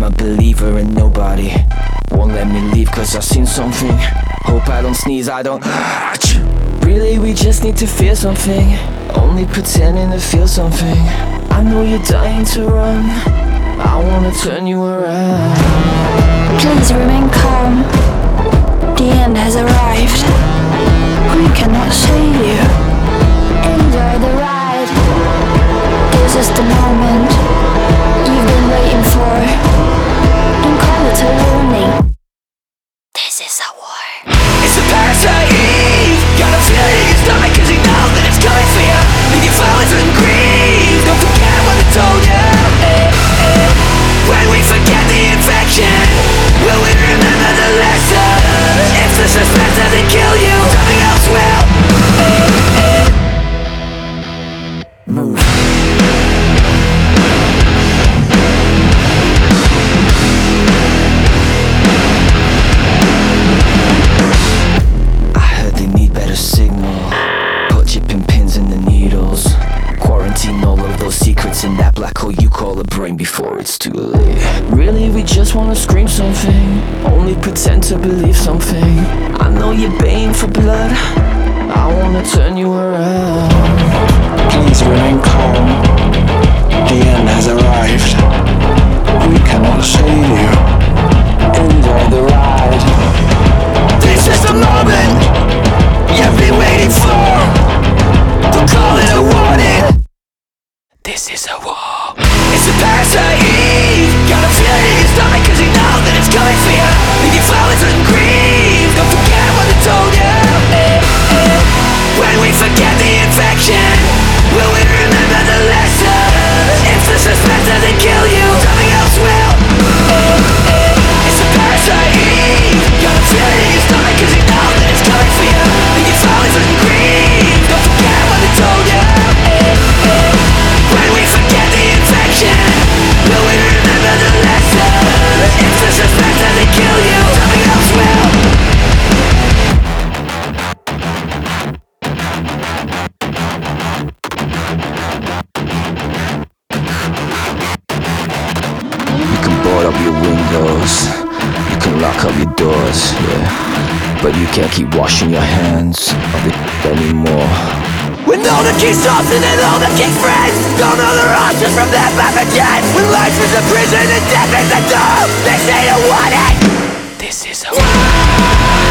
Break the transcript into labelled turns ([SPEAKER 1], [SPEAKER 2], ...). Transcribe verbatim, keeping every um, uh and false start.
[SPEAKER 1] a believer in nobody. Won't let me leave cause I've seen something. Hope I don't sneeze, I don't. Really, we just need to feel something. Only pretending to feel something. I know you're dying to run. I wanna turn you around.
[SPEAKER 2] Please remain calm. The end has arrived. We cannot save you. Enjoy the ride. This is the moment you've been waiting for. Don't call it a warning. This is a war.
[SPEAKER 1] It's a parasite. Gotta feel it in your stomach cause you know that it's coming for you. Leave your flowers and grieve. Don't forget what I told you. When we forget the infection, will we remember the lesson? If the suspense doesn't kill you, something else will. Move. I heard they need better signal. Put chipping pins in the needles. Quarantine all of those secrets in that black hole you call a brain before it's too late. Really, we just wanna scream something. Only pretend to believe something. I know you're baying for blood. I wanna turn you around.
[SPEAKER 3] Please remain calm. The end has arrived. We cannot save you. Enjoy the ride.
[SPEAKER 1] This is the moment you've been waiting for. Don't call it a warning. This is a war. It's a parasite. Gotta feel it in your stomach cause you know that it's coming for you. Leave your flowers and grieve. Don't forget what I told you. When we forget the infection, will we remember the lesson? If the suspense doesn't kill you, something else will. It's a parasite. Gotta feel it in your stomach cause you know that it's coming for you. Leave your flowers and grieve. Don't forget what I told you. When we forget the infection, will we remember the lesson? If the suspense doesn't kill you, something else will. You can board up your windows, you can lock up your doors, yeah, but you can't keep washing your hands of it anymore. When all the king's tossing and all the king's friends don't know their options from their pathogens. When life is a prison and death is a door, they say to want it. This is a war.